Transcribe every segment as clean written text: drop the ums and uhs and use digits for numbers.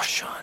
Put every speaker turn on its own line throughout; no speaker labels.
درخشان.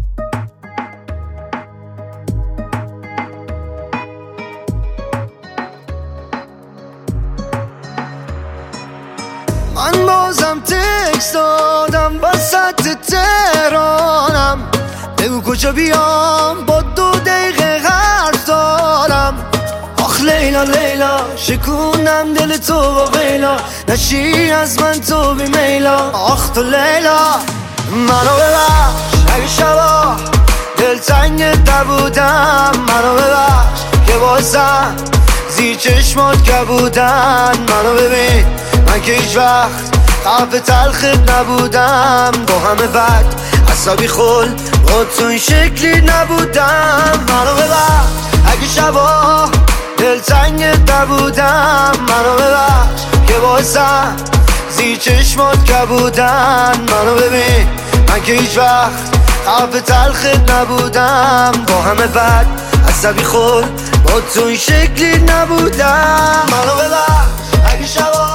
من بازم تکست دادم وسط تهرانم، بگو کجا بیام با 2 دقیقه حرف دارم. آخ لیلا لیلا شکونم دل تو و غیلا، نشی از من تو بی میلا. آخ تو لیلا منو ببخش اگه شبا دلتنگت نبودم، منو ببخش که بازم زیر چشمات که بودن. منو ببین من که هیچ وقت قلب تلخت نبودم، با همه بد عصبی خل با تو این شکلی نبودم. منو ببخش اگه شبا دلتنگت نبودم، منو ببخش که بازم زیر چشمات که بودن. منو ببین من که هیچ وقت قلب تلخت نبودم، با همه بد عصبی خل با تو این شکلی نبودم. منو ببخش اگه شبا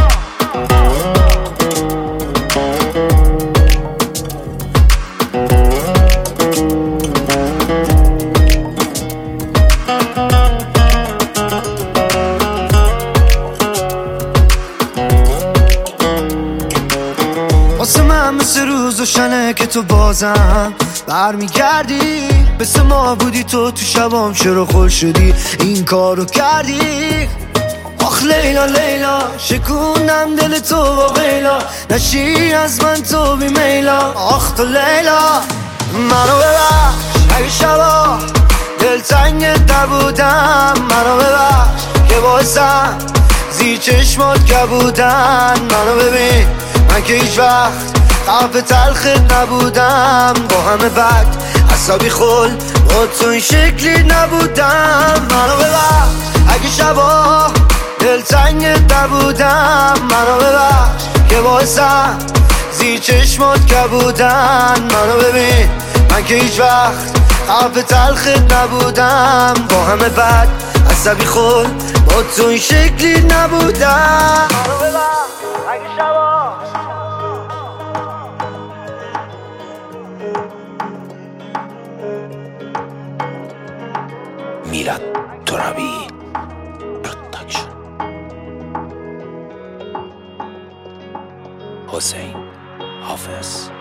واسه من مثل روز و شنه که تو بازم برمیگردی، مثل ما بودی تو شبام چرا خل شدی این کارو کردی. آخ لیلا لیلا شکونم دل تو و غیلا، نشی از من تو بی میلا. آخ تو لیلا منو ببخش اگه شبا دلتنگت نبودم، منو ببخش که بازم زیر چشمات که بودن. منو ببین من که هیچ وقت قلب تلخت نبودم، با همه بد عصبی خل با تو این شکلی نبودم. منو ببخش اگه شبا دلتنگت نبودم، منو ببخش که بازم زیر چشمات که بودن. منو ببین من که هیچ وقت قلب تلخت نبودم، با همه بد عصبی خل با تو این شکلی نبودم. منو ببخش اگه شبا
میلاد ترابی پروداکشن. حسین حافظ.